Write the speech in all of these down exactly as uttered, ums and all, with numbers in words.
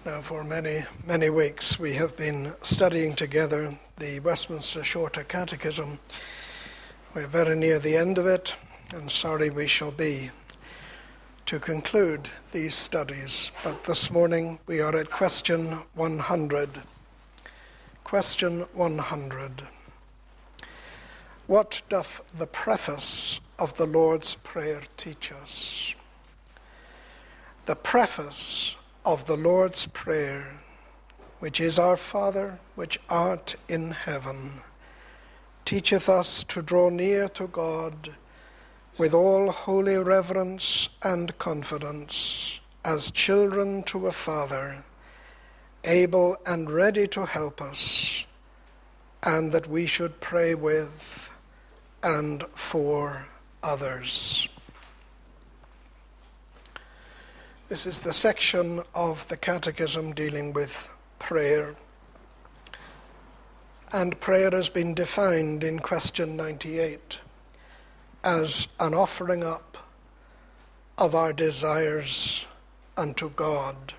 Now, for many, many weeks, we have been studying together the Westminster Shorter Catechism. We're very near the end of it, and sorry we shall be to conclude these studies. But this morning, we are at question one hundred. Question one hundred. What doth the preface of the Lord's Prayer teach us? The preface of the Lord's Prayer, which is, Our Father, which art in heaven, teacheth us to draw near to God with all holy reverence and confidence, as children to a Father, able and ready to help us, and that we should pray with and for others. This is the section of the Catechism dealing with prayer. And prayer has been defined in question ninety-eight as an offering up of our desires unto God.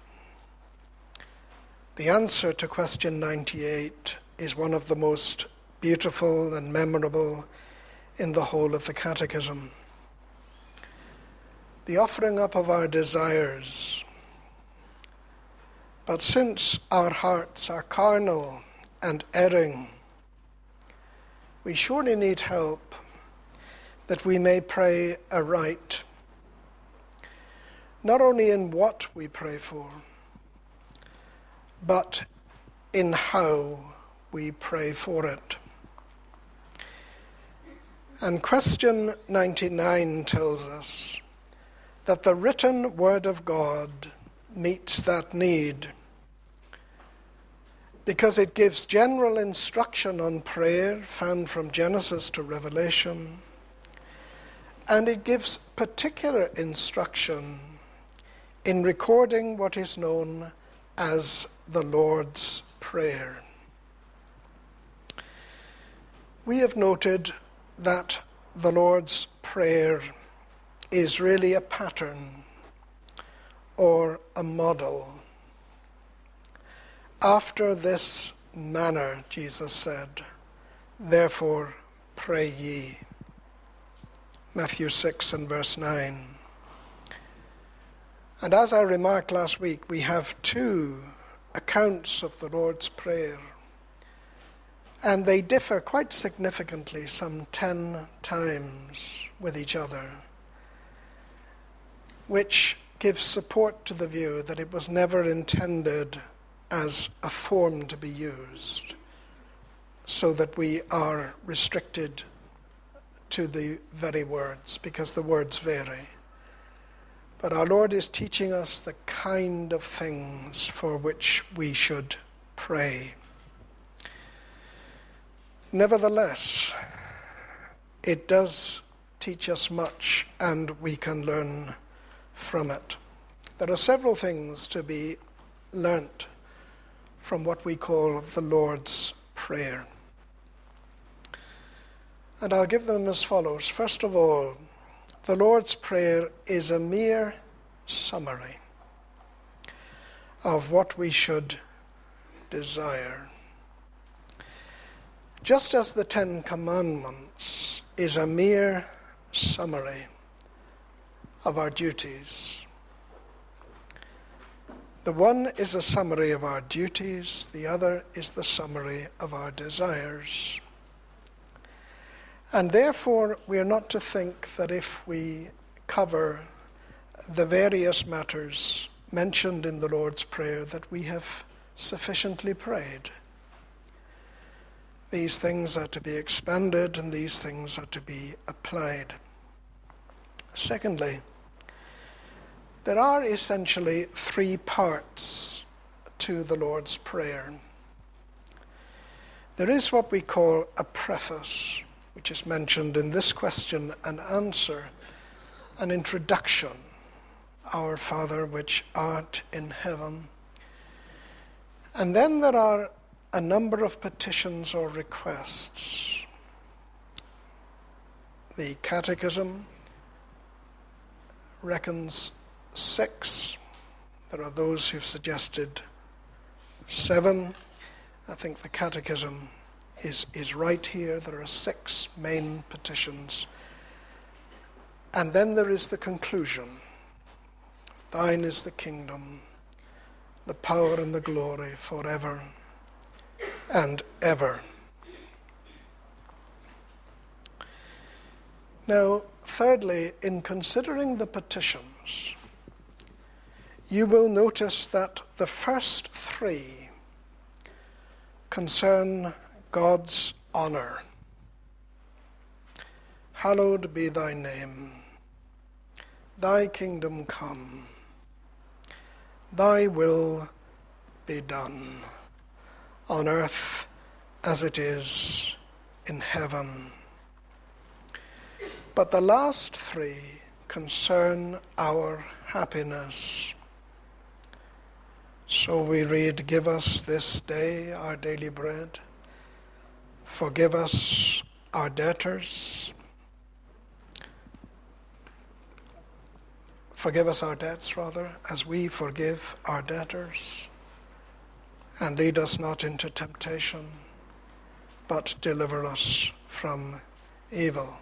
The answer to question ninety-eight is one of the most beautiful and memorable in the whole of the Catechism. The offering up of our desires. But since our hearts are carnal and erring, we surely need help that we may pray aright, not only in what we pray for, but in how we pray for it. And question ninety-nine tells us that the written word of God meets that need, because it gives general instruction on prayer found from Genesis to Revelation, and it gives particular instruction in recording what is known as the Lord's Prayer. We have noted that the Lord's Prayer is really a pattern or a model. After this manner, Jesus said, therefore pray ye. Matthew six and verse nine. And as I remarked last week, we have two accounts of the Lord's Prayer, and they differ quite significantly, some ten times with each other, which gives support to the view that it was never intended as a form to be used, so that we are restricted to the very words, because the words vary. But our Lord is teaching us the kind of things for which we should pray. Nevertheless, it does teach us much, and we can learn from it. There are several things to be learnt from what we call the Lord's Prayer. And I'll give them as follows. First of all, the Lord's Prayer is a mere summary of what we should desire. Just as the Ten Commandments is a mere summary of our duties. The one is a summary of our duties, the other is the summary of our desires. And therefore, we are not to think that if we cover the various matters mentioned in the Lord's Prayer that we have sufficiently prayed. These things are to be expanded, and these things are to be applied. Secondly, there are essentially three parts to the Lord's Prayer. There is what we call a preface, which is mentioned in this question and answer, an introduction. Our Father, which art in heaven. And then there are a number of petitions or requests. The Catechism reckons six. There are those who've suggested seven. I think the Catechism is, is right here. There are six main petitions. And then there is the conclusion. Thine is the kingdom, the power and the glory forever and ever. Now, thirdly, in considering the petitions, you will notice that the first three concern God's honor. Hallowed be thy name. Thy kingdom come. Thy will be done on earth as it is in heaven. But the last three concern our happiness. So we read, give us this day our daily bread. Forgive us our debtors. Forgive us our debts, rather, as we forgive our debtors. And lead us not into temptation, but deliver us from evil.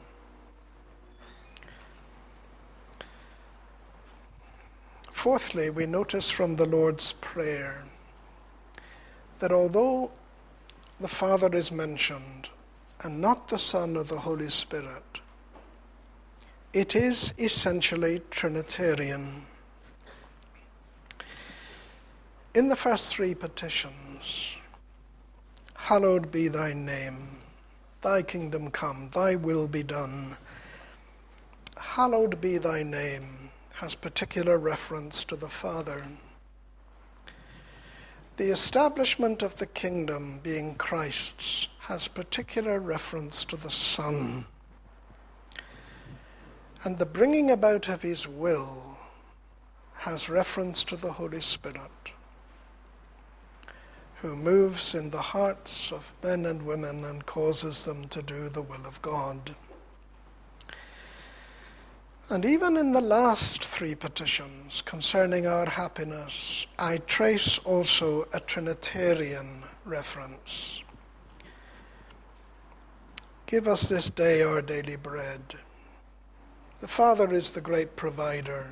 Fourthly, we notice from the Lord's Prayer that although the Father is mentioned and not the Son or the Holy Spirit, it is essentially Trinitarian. In the first three petitions, hallowed be thy name, thy kingdom come, thy will be done. Hallowed be thy name has particular reference to the Father. The establishment of the kingdom, being Christ's, has particular reference to the Son. And the bringing about of his will has reference to the Holy Spirit, who moves in the hearts of men and women and causes them to do the will of God. And even in the last three petitions concerning our happiness, I trace also a Trinitarian reference. Give us this day our daily bread. The Father is the great provider.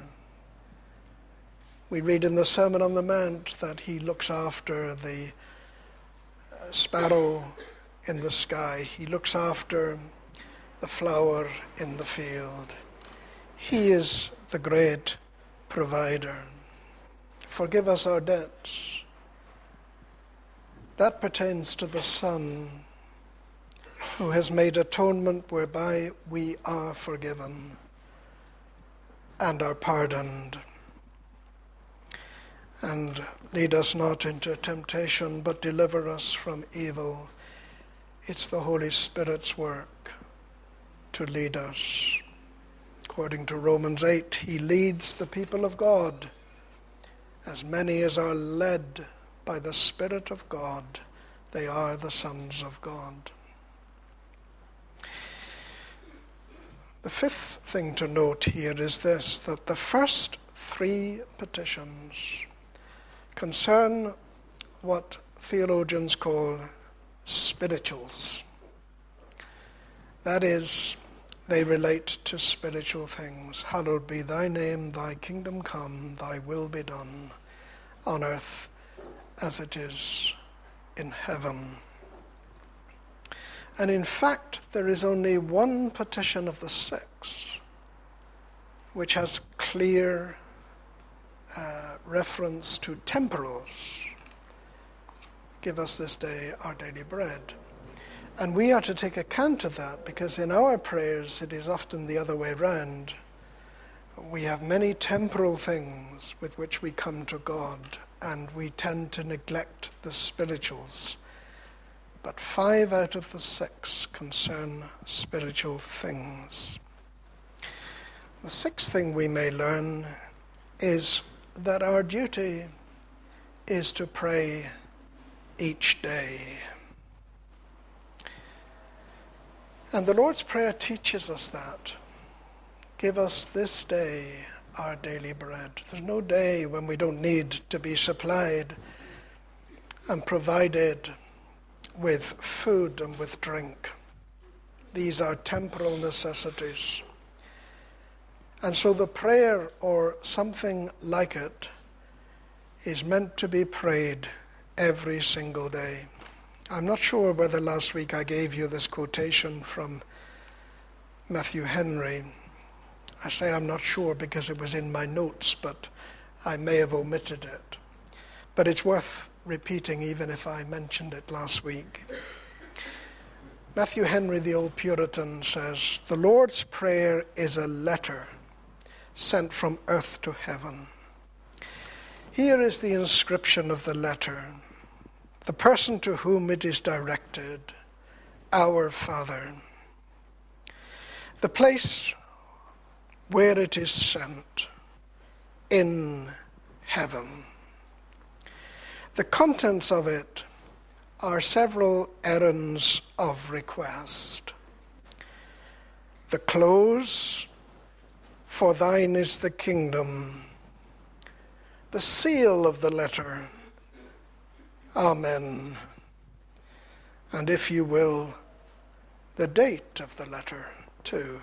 We read in the Sermon on the Mount that he looks after the sparrow in the sky. He looks after the flower in the field. He is the great provider. Forgive us our debts. That pertains to the Son, who has made atonement whereby we are forgiven and are pardoned. And lead us not into temptation, but deliver us from evil. It's the Holy Spirit's work to lead us. According to Romans eight, he leads the people of God. As many as are led by the Spirit of God, they are the sons of God. The fifth thing to note here is this, that the first three petitions concern what theologians call spirituals. That is, they relate to spiritual things. Hallowed be thy name, thy kingdom come, thy will be done on earth as it is in heaven. And in fact, there is only one petition of the six which has clear uh, reference to temporals. Give us this day our daily bread. And we are to take account of that, because in our prayers it is often the other way round. We have many temporal things with which we come to God, and we tend to neglect the spirituals. But five out of the six concern spiritual things. The sixth thing we may learn is that our duty is to pray each day. And the Lord's Prayer teaches us that. Give us this day our daily bread. There's no day when we don't need to be supplied. and provided with food and with drink. These are temporal necessities. And so the prayer, or something like it, is meant to be prayed every single day. I'm not sure whether last week I gave you this quotation from Matthew Henry. I say I'm not sure because it was in my notes, but I may have omitted it. But it's worth repeating even if I mentioned it last week. Matthew Henry, the old Puritan, says, "The Lord's Prayer is a letter sent from earth to heaven. Here is the inscription of the letter, the person to whom it is directed, our Father. The place where it is sent, in heaven. The contents of it are several errands of request. The close, for thine is the kingdom. The seal of the letter, Amen. And if you will, the date of the letter, too,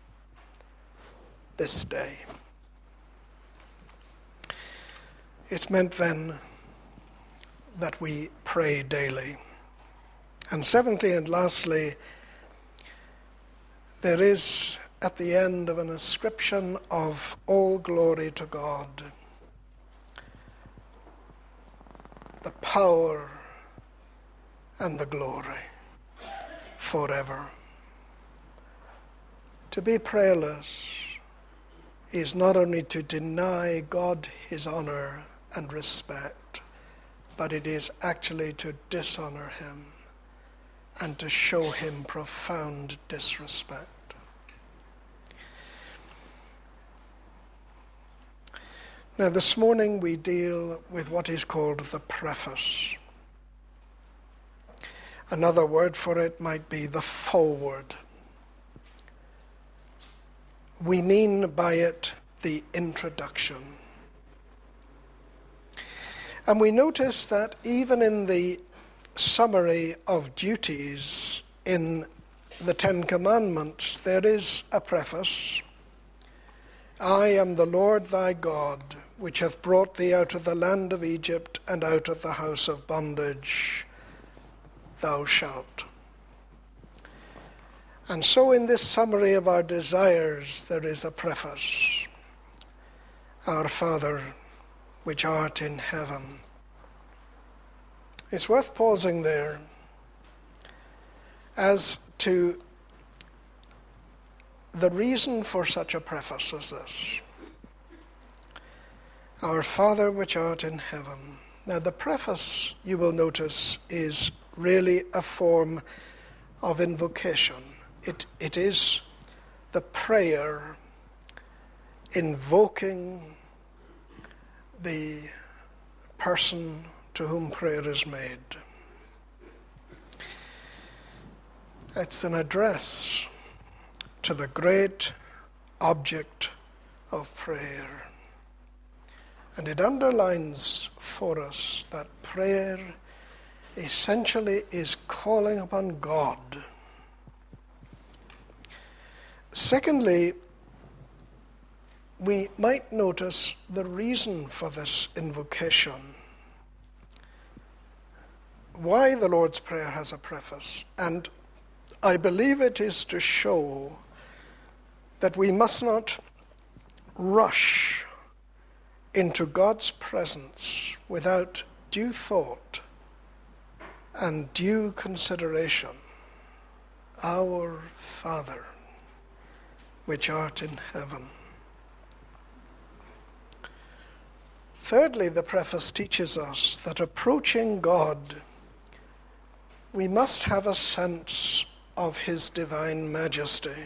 this day." It's meant then that we pray daily. And seventhly and lastly, there is at the end of an ascription of all glory to God, the power and the glory forever. To be prayerless is not only to deny God his honor and respect, but it is actually to dishonor him and to show him profound disrespect. Now, this morning we deal with what is called the preface. Another word for it might be the foreword. We mean by it the introduction. And we notice that even in the summary of duties in the Ten Commandments, there is a preface. "I am the Lord thy God, which hath brought thee out of the land of Egypt and out of the house of bondage. Thou shalt." And so in this summary of our desires, there is a preface. "Our Father, which art in heaven." It's worth pausing there as to the reason for such a preface as this. "Our Father, which art in heaven." Now, the preface, you will notice, is really a form of invocation. It, it is the prayer invoking the person to whom prayer is made. It's an address to the great object of prayer. And it underlines for us that prayer essentially is calling upon God. Secondly, we might notice the reason for this invocation. Why the Lord's Prayer has a preface. And I believe it is to show that we must not rush into God's presence without due thought and due consideration. "Our Father, which art in heaven." Thirdly, the preface teaches us that approaching God, we must have a sense of his divine majesty,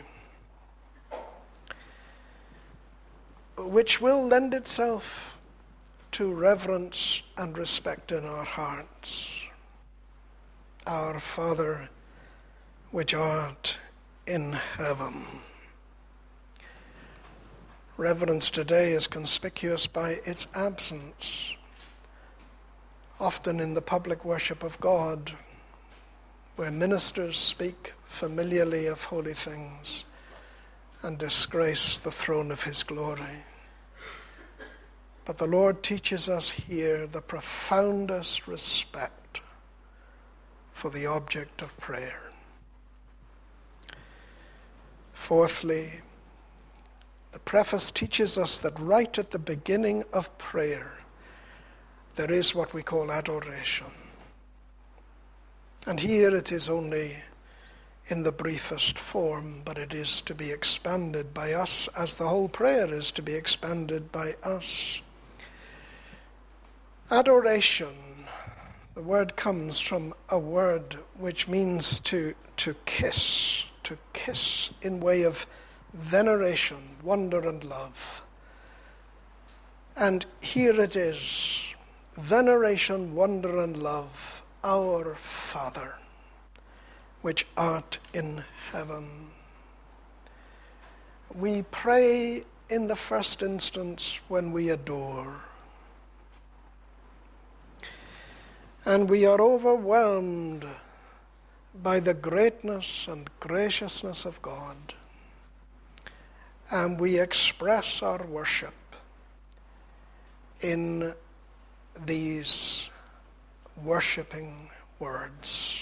which will lend itself to reverence and respect in our hearts. "Our Father, which art in heaven." Reverence today is conspicuous by its absence often in the public worship of God, where ministers speak familiarly of holy things and disgrace the throne of his glory. But the Lord teaches us here the profoundest respect for the object of prayer. Fourthly, the preface teaches us that right at the beginning of prayer, there is what we call adoration. And here it is only in the briefest form, but it is to be expanded by us as the whole prayer is to be expanded by us. Adoration, the word comes from a word which means to, to kiss, to kiss in way of veneration, wonder and love. And here it is, veneration, wonder and love, our Father, which art in heaven. We pray in the first instance when we adore. And we are overwhelmed by the greatness and graciousness of God. And we express our worship in these worshipping words.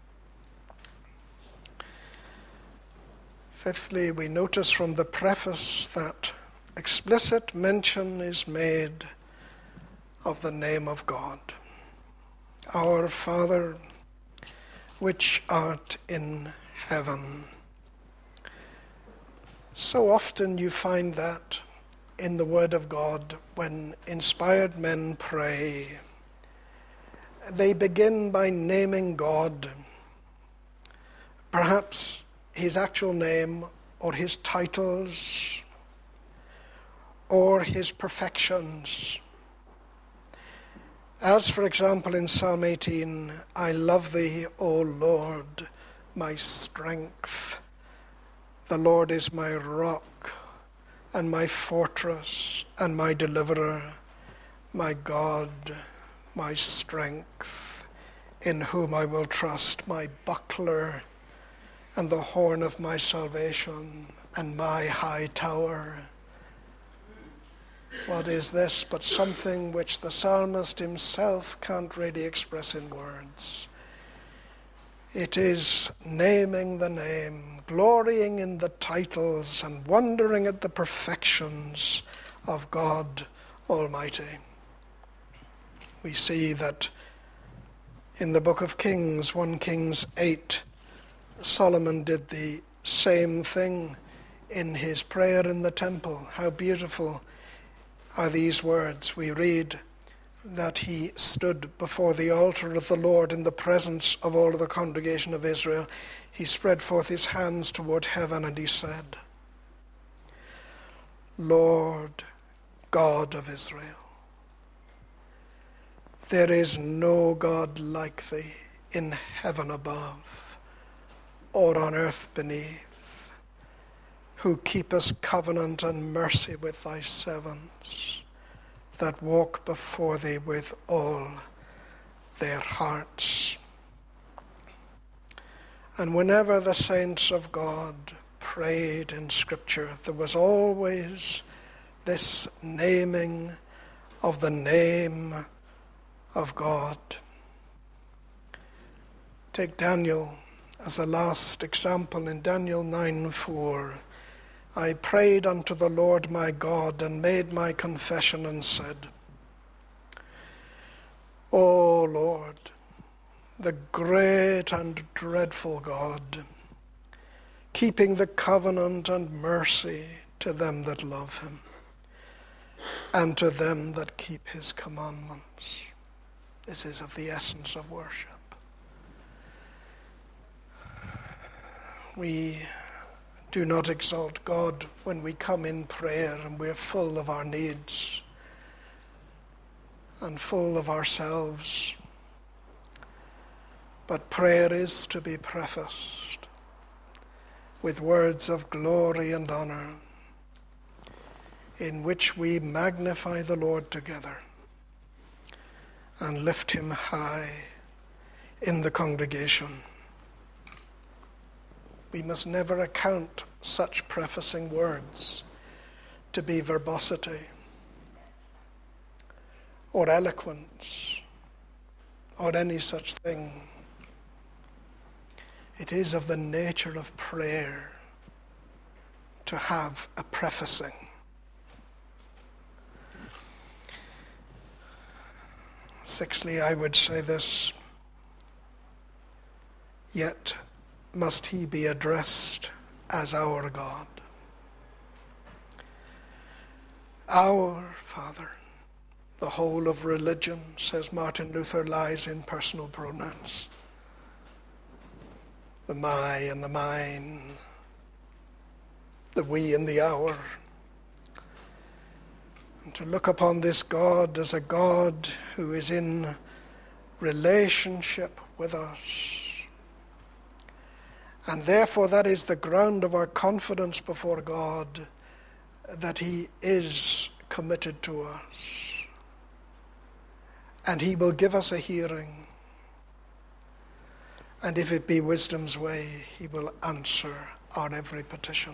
Fifthly, we notice from the preface that explicit mention is made of the name of God. Our Father, which art in heaven. So often you find that in the Word of God when inspired men pray. They begin by naming God, perhaps his actual name or his titles or his perfections. As, for example, in Psalm eighteen, I love thee, O Lord, my strength. The Lord is my rock and my fortress and my deliverer, my God, my strength, in whom I will trust, my buckler and the horn of my salvation and my high tower. What is this but something which the psalmist himself can't really express in words? It is naming the name, glorying in the titles, and wondering at the perfections of God Almighty. We see that in the book of Kings, First Kings eight, Solomon did the same thing in his prayer in the temple. How beautiful are these words. We read that he stood before the altar of the Lord in the presence of all of the congregation of Israel. He spread forth his hands toward heaven and he said, Lord God of Israel, there is no God like thee in heaven above or on earth beneath, who keepest covenant and mercy with thy servants that walk before thee with all their hearts. And whenever the saints of God prayed in Scripture, there was always this naming of the name of God. Take Daniel as a last example in Daniel nine four. I prayed unto the Lord my God and made my confession and said, O Lord, the great and dreadful God, keeping the covenant and mercy to them that love him, and to them that keep his commandments. This is of the essence of worship. We do not exalt God when we come in prayer and we're full of our needs and full of ourselves. But prayer is to be prefaced with words of glory and honor in which we magnify the Lord together and lift him high in the congregation. We must never account such prefacing words to be verbosity or eloquence or any such thing. It is of the nature of prayer to have a prefacing. Sixthly, I would say this: yet must he be addressed as our God. Our Father. The whole of religion, says Martin Luther, lies in personal pronouns. The my and the mine, the we and the our. And to look upon this God as a God who is in relationship with us. And therefore that is the ground of our confidence before God, that he is committed to us. And he will give us a hearing. And if it be wisdom's way, he will answer our every petition.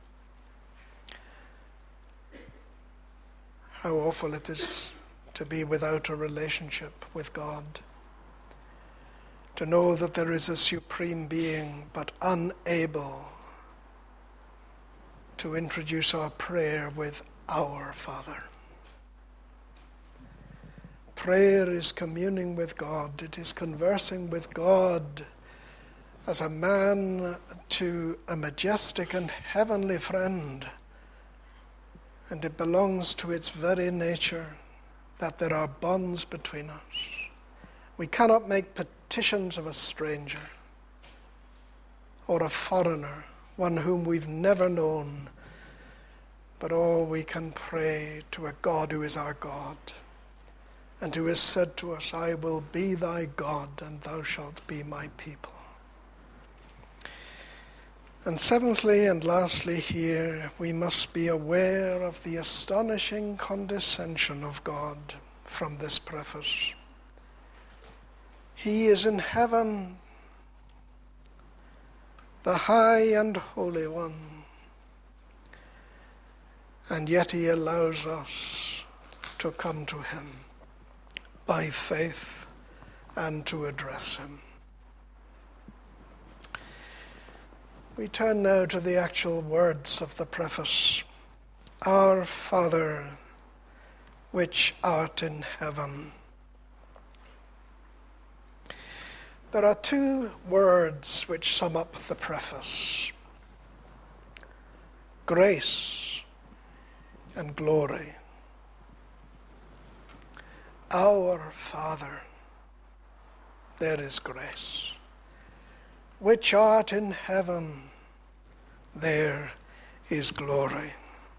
How awful it is to be without a relationship with God. To know that there is a supreme being, but unable to introduce our prayer with our Father. Prayer is communing with God. It is conversing with God as a man to a majestic and heavenly friend. And it belongs to its very nature that there are bonds between us. We cannot make petitions of a stranger or a foreigner, one whom we've never known, but oh, we can pray to a God who is our God, and who has said to us, I will be thy God, and thou shalt be my people. And seventhly and lastly here, we must be aware of the astonishing condescension of God from this preface. He is in heaven, the high and holy one, and yet he allows us to come to him by faith and to address him. We turn now to the actual words of the preface. Our Father, which art in heaven. There are two words which sum up the preface: grace and glory. Our Father, there is grace. Which art in heaven, there is glory.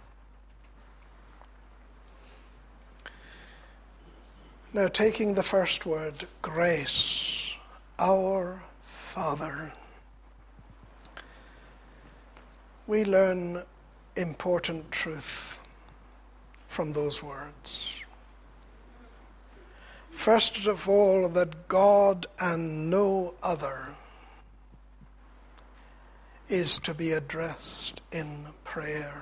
Now, taking the first word, grace, our Father, we learn important truth from those words. First of all, that God and no other is to be addressed in prayer.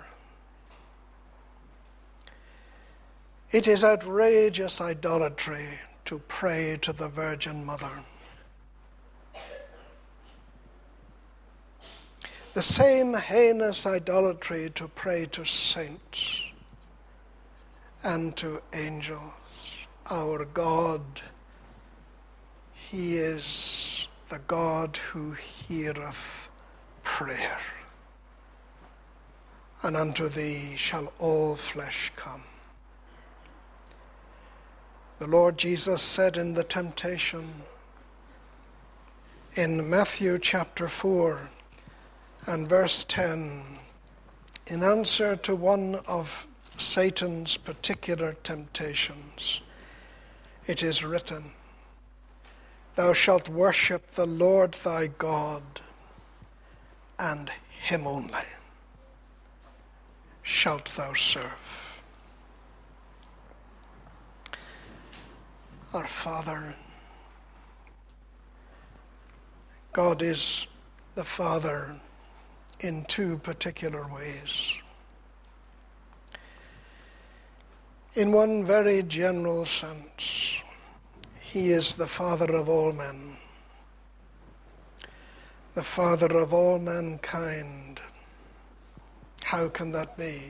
It is outrageous idolatry to pray to the Virgin Mother. The same heinous idolatry to pray to saints and to angels. Our God, he is the God who heareth prayer. And unto thee shall all flesh come. The Lord Jesus said in the temptation in Matthew chapter four and verse ten, in answer to one of Satan's particular temptations, it is written, thou shalt worship the Lord thy God, and him only shalt thou serve. our Father. God is the Father in two particular ways. In one very general sense, he is the Father of all men, the Father of all mankind. How can that be?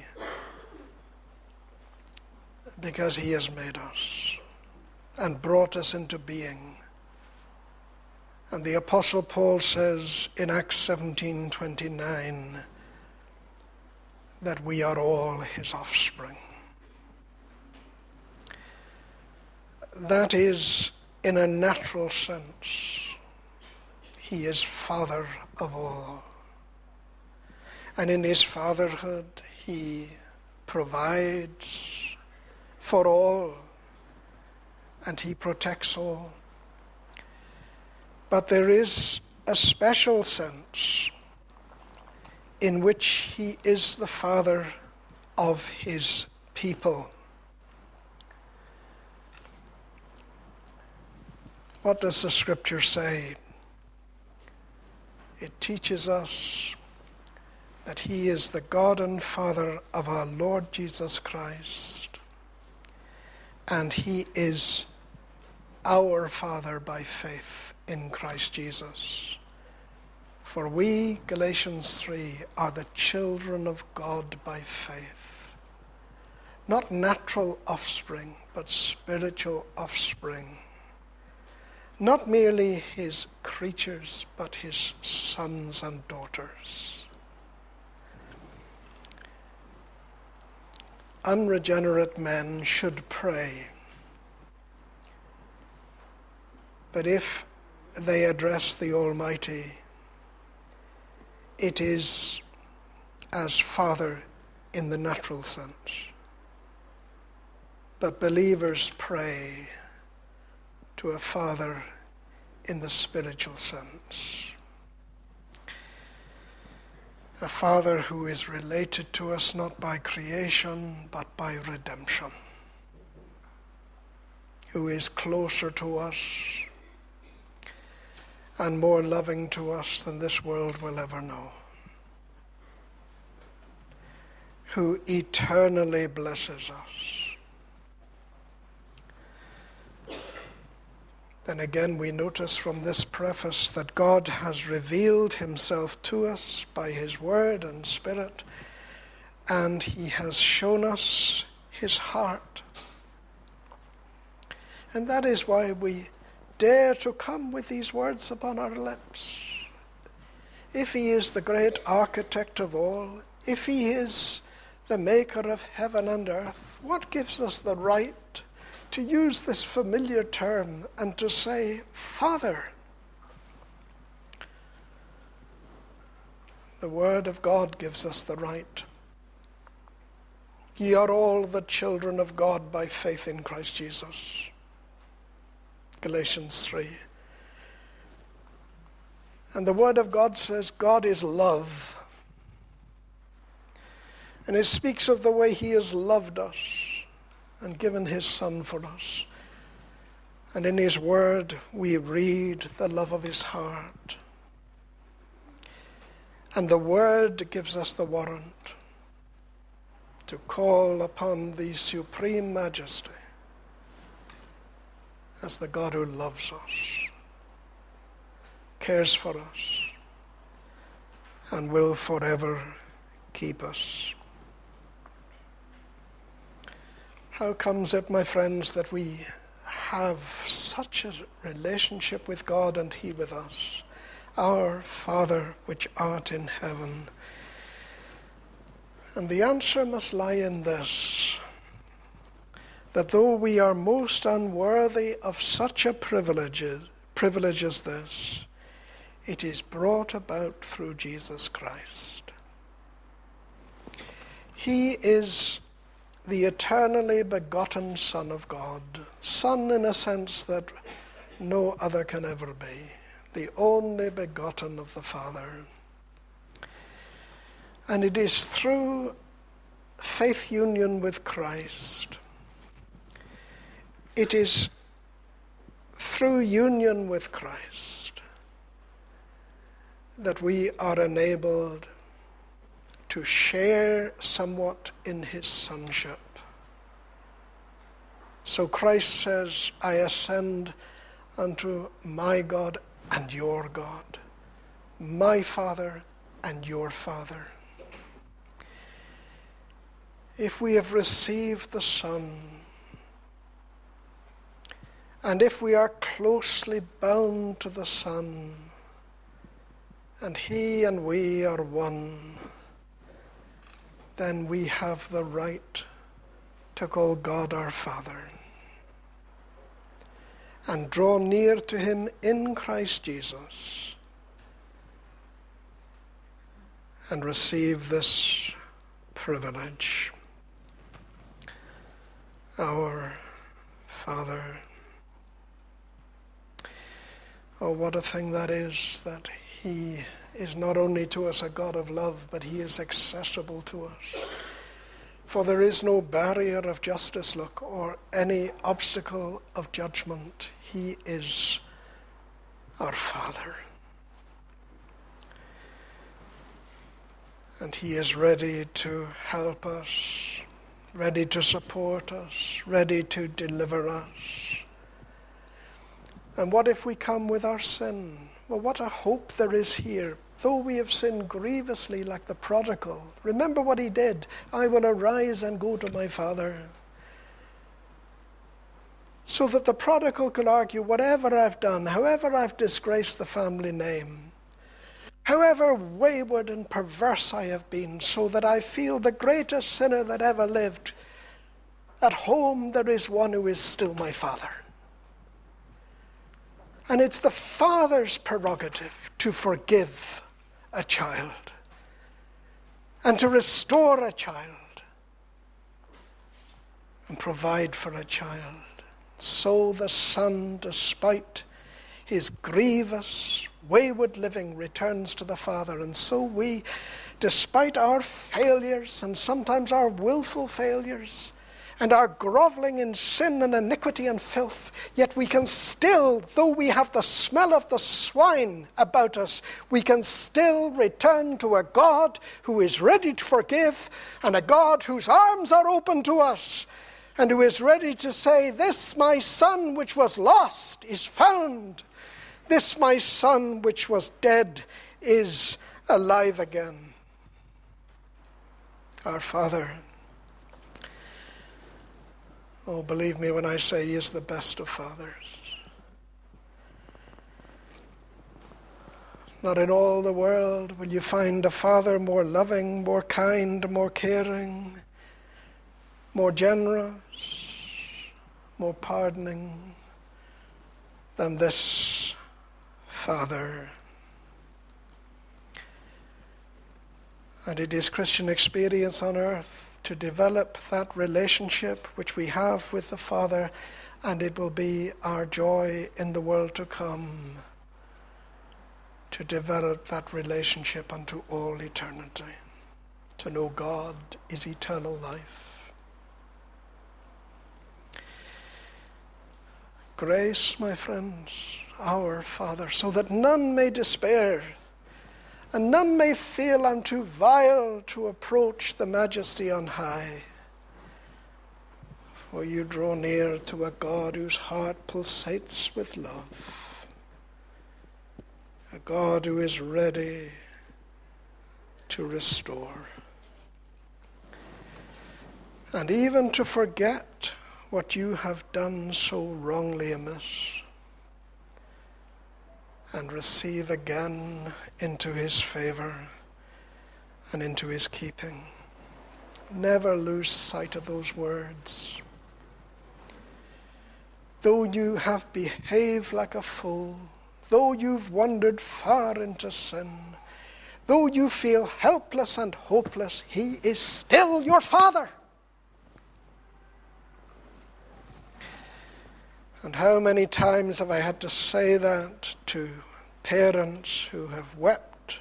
Because he has made us and brought us into being. And the Apostle Paul says in Acts seventeen twenty-nine that we are all his offspring. That is, in a natural sense, he is Father of all. And in his fatherhood, he provides for all, and he protects all. But there is a special sense in which he is the Father of his people. What does the Scripture say? It teaches us that he is the God and Father of our Lord Jesus Christ, and he is our Father by faith in Christ Jesus. For we, Galatians three, are the children of God by faith. Not natural offspring, but spiritual offspring. Not merely his creatures, but his sons and daughters. Unregenerate men should pray, but if they address the Almighty, it is as Father in the natural sense. But believers pray to a Father in the spiritual sense. A Father who is related to us not by creation, but by redemption. Who is closer to us and more loving to us than this world will ever know. Who eternally blesses us. Then again we notice from this preface that God has revealed himself to us by his word and spirit, and he has shown us his heart. And that is why we dare to come with these words upon our lips. If he is the great architect of all, if he is the maker of heaven and earth, what gives us the right to use this familiar term and to say, Father? The Word of God gives us the right. Ye are all the children of God by faith in Christ Jesus. Galatians three. And the Word of God says God is love. And it speaks of the way he has loved us and given his Son for us. And in his word we read the love of his heart. And the word gives us the warrant to call upon the supreme majesty as the God who loves us, cares for us, and will forever keep us. How comes it, my friends, that we have such a relationship with God and he with us? Our Father which art in heaven. And the answer must lie in this, that though we are most unworthy of such a privilege, privilege as this, it is brought about through Jesus Christ. He is the eternally begotten Son of God, Son in a sense that no other can ever be, the only begotten of the Father. And it is through faith union with Christ, it is through union with Christ that we are enabled to share somewhat in his sonship. So Christ says, I ascend unto my God and your God, my Father and your Father. If we have received the Son, and if we are closely bound to the Son, and he and we are one, then we have the right to call God our Father and draw near to him in Christ Jesus and receive this privilege. Our Father. Oh, what a thing that is, that he is not only to us a God of love, but he is accessible to us. For there is no barrier of justice, look, or any obstacle of judgment. He is our Father. And he is ready to help us, ready to support us, ready to deliver us. And what if we come with our sin? Well, what a hope there is here. Though we have sinned grievously like the prodigal, remember what he did. I will arise and go to my father. So that the prodigal could argue, whatever I've done, however I've disgraced the family name, however wayward and perverse I have been, so that I feel the greatest sinner that ever lived, at home there is one who is still my father. And it's the father's prerogative to forgive a child and to restore a child and provide for a child. So the son, despite his grievous, wayward living, returns to the father. And so we, despite our failures and sometimes our willful failures, and our groveling in sin and iniquity and filth, yet we can still, though we have the smell of the swine about us, we can still return to a God who is ready to forgive, and a God whose arms are open to us, and who is ready to say, this my son which was lost is found. This my son which was dead is alive again. Our Father, oh, believe me when I say he is the best of fathers. Not in all the world will you find a father more loving, more kind, more caring, more generous, more pardoning than this Father. And it is Christian experience on earth to develop that relationship which we have with the Father, and it will be our joy in the world to come to develop that relationship unto all eternity. To know God is eternal life. Grace, my friends, our Father, so that none may despair, and none may feel I'm too vile to approach the majesty on high. For you draw near to a God whose heart pulsates with love, a God who is ready to restore, and even to forget what you have done so wrongly amiss, and receive again into his favor and into his keeping. Never lose sight of those words. Though you have behaved like a fool, though you've wandered far into sin, though you feel helpless and hopeless, he is still your Father. And how many times have I had to say that to parents who have wept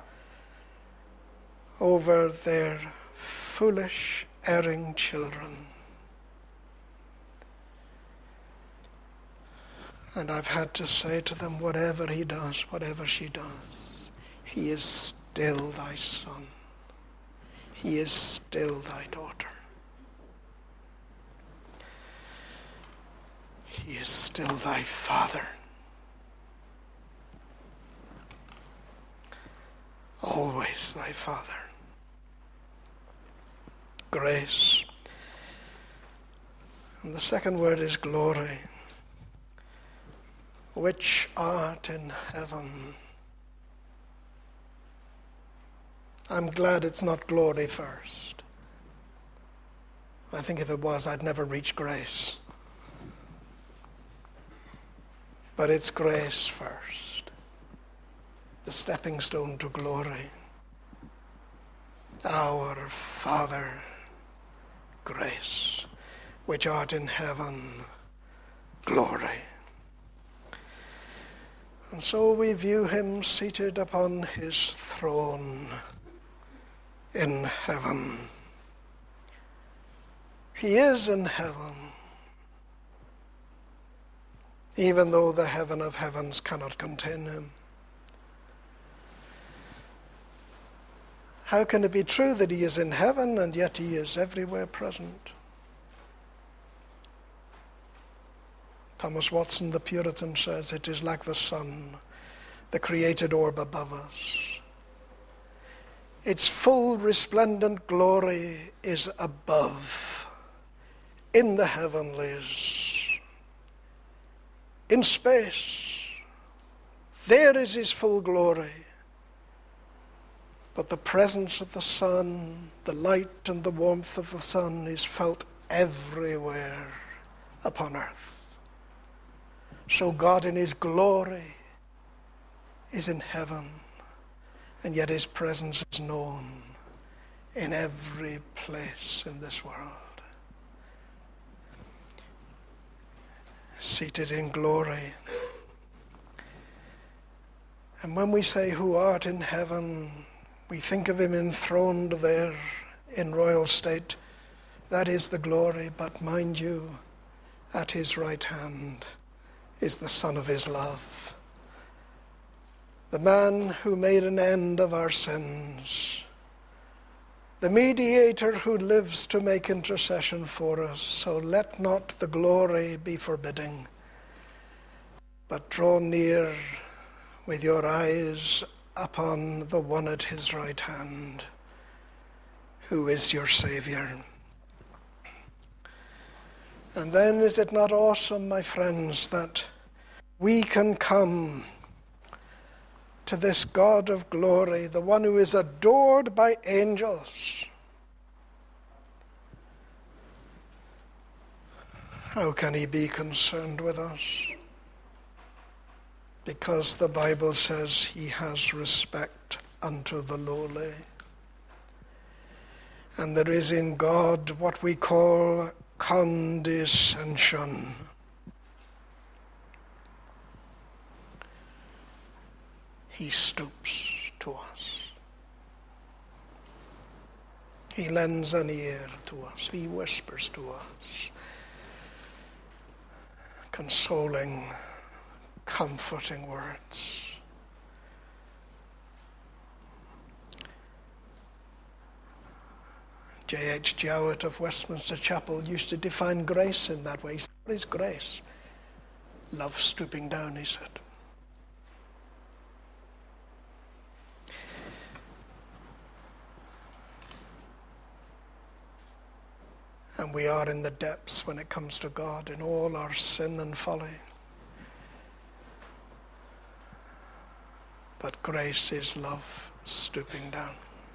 over their foolish, erring children. And I've had to say to them, whatever he does, whatever she does, he is still thy son. He is still thy daughter. He is still thy father. Always thy father. Grace. And the second word is glory. Which art in heaven. I'm glad it's not glory first. I think if it was, I'd never reach grace. But it's grace first. The stepping stone to glory. Our Father, grace, which art in heaven, glory. And so we view him seated upon his throne in heaven. He is in heaven, even though the heaven of heavens cannot contain him. How can it be true that he is in heaven and yet he is everywhere present? Thomas Watson, the Puritan, says it is like the sun, the created orb above us. Its full resplendent glory is above, in the heavenlies, in space. There is his full glory. But the presence of the sun, the light and the warmth of the sun is felt everywhere upon earth. So God in his glory is in heaven, and yet his presence is known in every place in this world. Seated in glory. And when we say, who art in heaven, we think of him enthroned there in royal state. That is the glory, but mind you, at his right hand is the Son of his love. The man who made an end of our sins. The mediator who lives to make intercession for us. So let not the glory be forbidding, but draw near with your eyes upon the one at his right hand, who is your Savior. And then is it not awesome, my friends, that we can come to this God of glory, the one who is adored by angels. How can he be concerned with us? Because the Bible says he has respect unto the lowly. And there is in God what we call condescension. He stoops to us. He lends an ear to us. He whispers to us. Consoling, comforting words. J H Jowett of Westminster Chapel used to define grace in that way. What is grace? Love stooping down, he said. And we are in the depths when it comes to God in all our sin and folly. But grace is love stooping down.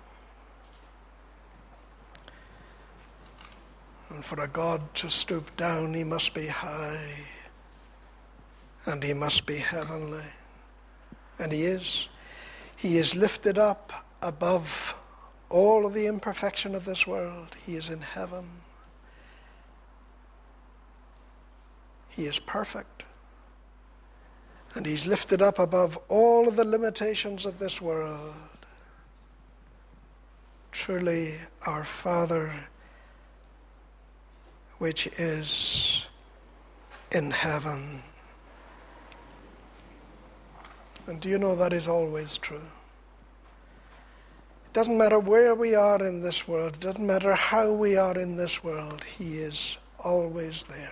And for a God to stoop down, he must be high, and he must be heavenly. And he is. He is lifted up above all of the imperfection of this world. He is in heaven. He is perfect. And he's lifted up above all of the limitations of this world. Truly, our Father, which is in heaven, And do you know that is always true? It doesn't matter where we are in this world. It doesn't matter how we are in this world. He is always there.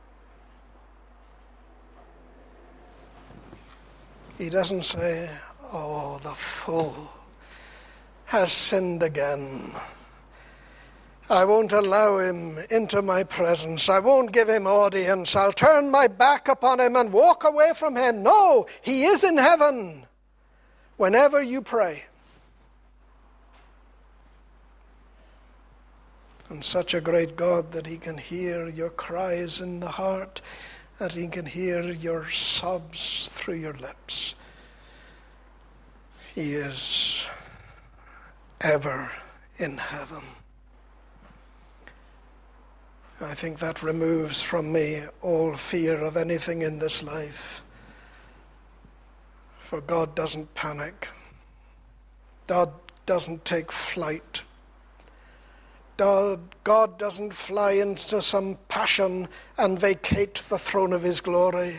He doesn't say, oh, the fool has sinned again. I won't allow him into my presence. I won't give him audience. I'll turn my back upon him and walk away from him. No, he is in heaven whenever you pray. And such a great God that he can hear your cries in the heart, that he can hear your sobs through your lips. He is ever in heaven. I think that removes from me all fear of anything in this life. For God doesn't panic. God doesn't take flight. God doesn't fly into some passion and vacate the throne of his glory.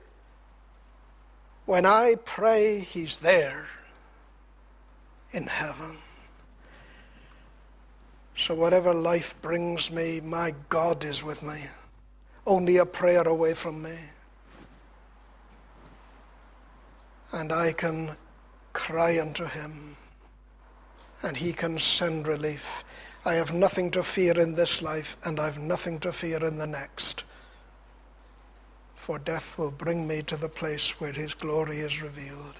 When I pray, he's there in heaven. So whatever life brings me, my God is with me, only a prayer away from me. And I can cry unto him, and he can send relief. I have nothing to fear in this life, and I have nothing to fear in the next. For death will bring me to the place where his glory is revealed.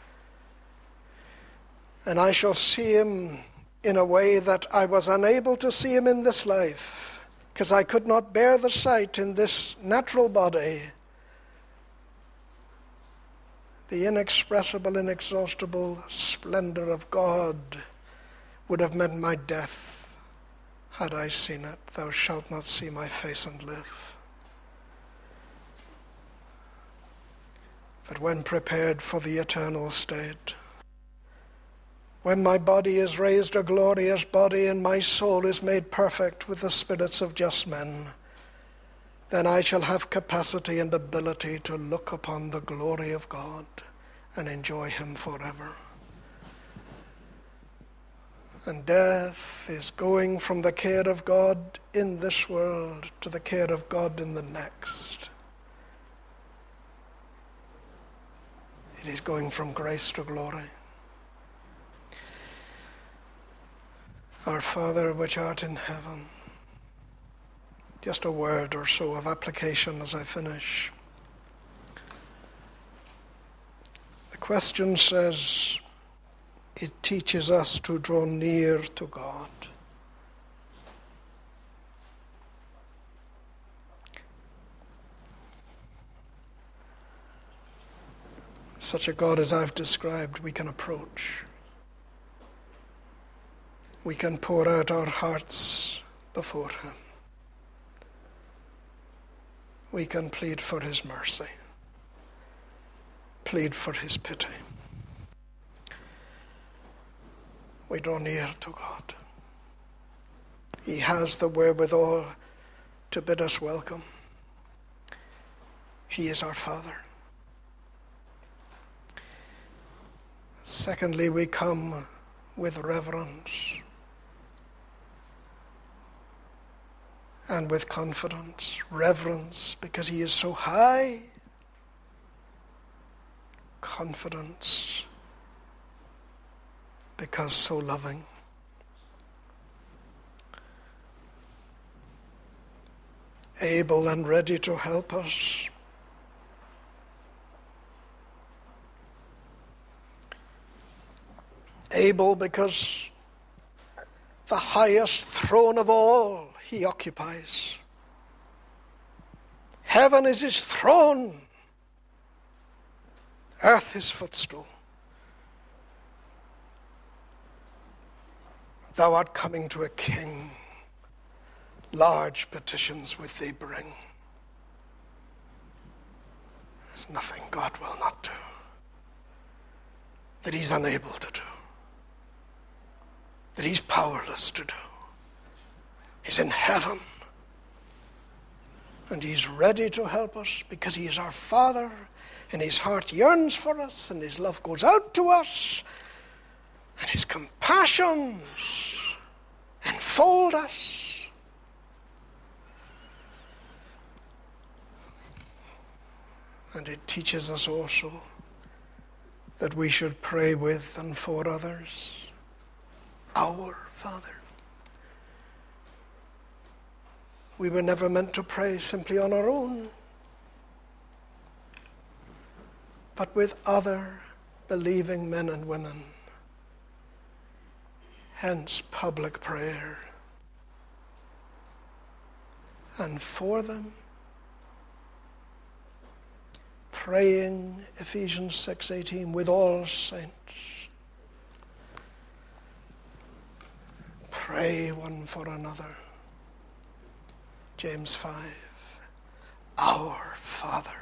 And I shall see him in a way that I was unable to see him in this life, because I could not bear the sight in this natural body. The inexpressible, inexhaustible splendor of God would have meant my death had I seen it. Thou shalt not see my face and live. But when prepared for the eternal state, when my body is raised a glorious body and my soul is made perfect with the spirits of just men, then I shall have capacity and ability to look upon the glory of God and enjoy him forever. And death is going from the care of God in this world to the care of God in the next. It is going from grace to glory. Our Father which art in heaven. Just a word or so of application as I finish. The question says, it teaches us to draw near to God. Such a God as I've described, we can approach. We can pour out our hearts before him. We can plead for his mercy, plead for his pity. We draw near to God. He has the wherewithal to bid us welcome. He is our Father. Secondly, we come with reverence and with confidence. Reverence because he is so high. Confidence because so loving. Able and ready to help us. Able because the highest throne of all he occupies. Heaven is his throne. Earth his footstool. Thou art coming to a king. Large petitions with thee bring. There's nothing God will not do, that he's unable to do, that he's powerless to do. He's in heaven, And he's ready to help us because he is our Father, and his heart yearns for us, and his love goes out to us, and his compassions enfold us. And it teaches us also that we should pray with and for others. Our Father. We were never meant to pray simply on our own, but with other believing men and women. Hence public prayer. And for them, praying, Ephesians six eighteen, with all saints. Pray one for another. James five, our Father,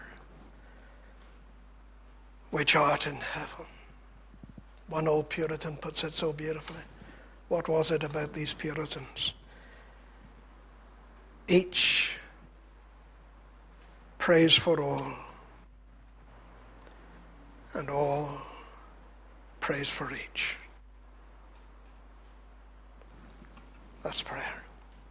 which art in heaven. One old Puritan puts it so beautifully. What was it about these Puritans? Each prays for all, and all prays for each. That's prayer.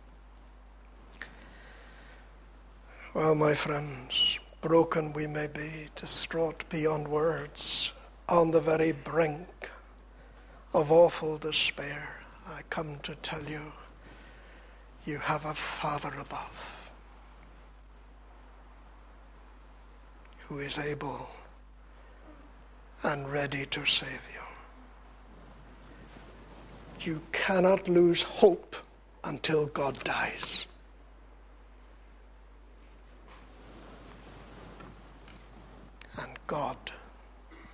Well, my friends, broken we may be, distraught beyond words, on the very brink of awful despair, I come to tell you, you have a Father above who is able and ready to save you. You cannot lose hope until God dies. And God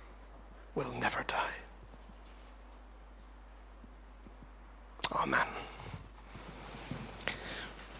will never die. Amen.